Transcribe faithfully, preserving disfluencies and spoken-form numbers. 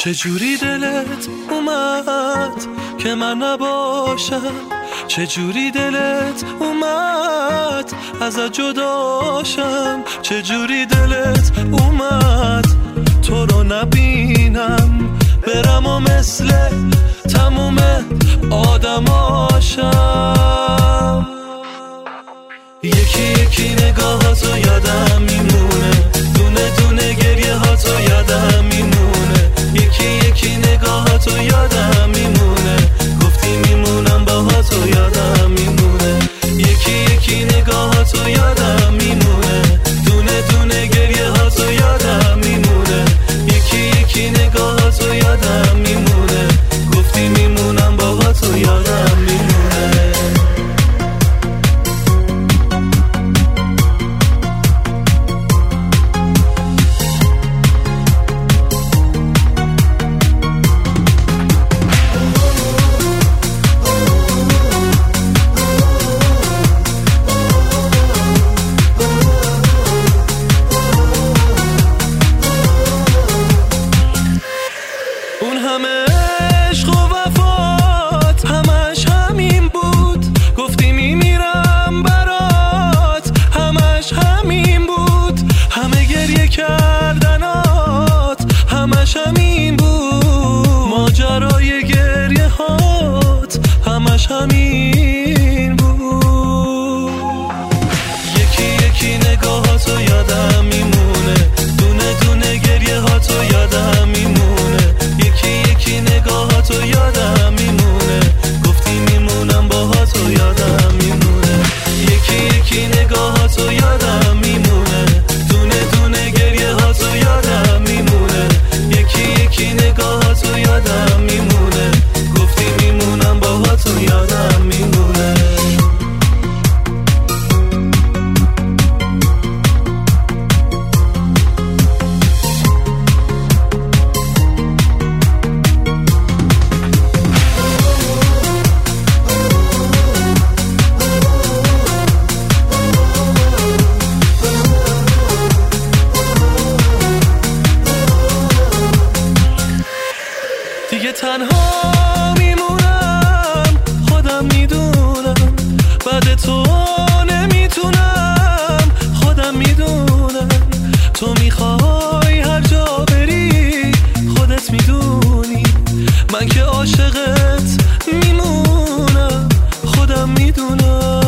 چجوری دلت اومد که من نباشم، چجوری دلت اومد ازت جداشم، چجوری دلت اومد تو رو نبینم برم و مثل تموم آدماشم. یکی یکی نگاهاتو یادم میمونه، دونه دونه گریه هاتو یادم میمونه، یکی یکی نگاهاتو یادم میمونه، گفتی میمونم باهاتو یادم میمونه، یکی یکی نگاهاتو یادم میمونه، دونه دونه گریه هاتو یادم میمونه، یکی یکی نگاهاتو یادم میمونه، گفتی میمونم باهاتو یادم میمونه. همین بود ماجرای گریه هات، همش همین بود. یکی یکی نگاهاتو یادم میمونه، دونه دونه گریه هاتو یادم میمونه، یکی یکی نگاهاتو یادم میمونه، گفتی میمونم باهاتو یادم میمونه، یکی یکی نگاهاتو یادم میمونه، دونه دونه گریه هاتو یادم میمونه، یکی یکی نگاهاتو یادم میمونه، گفتی میمونم باهاتو یادم میمونه. دیگه تنها میمونم، خودم میدونم بعد تو نمیتونم، خودم میدونم تو میخوای هر جا بری، خودت میدونی من که عاشقت میمونم، خودم میدونم.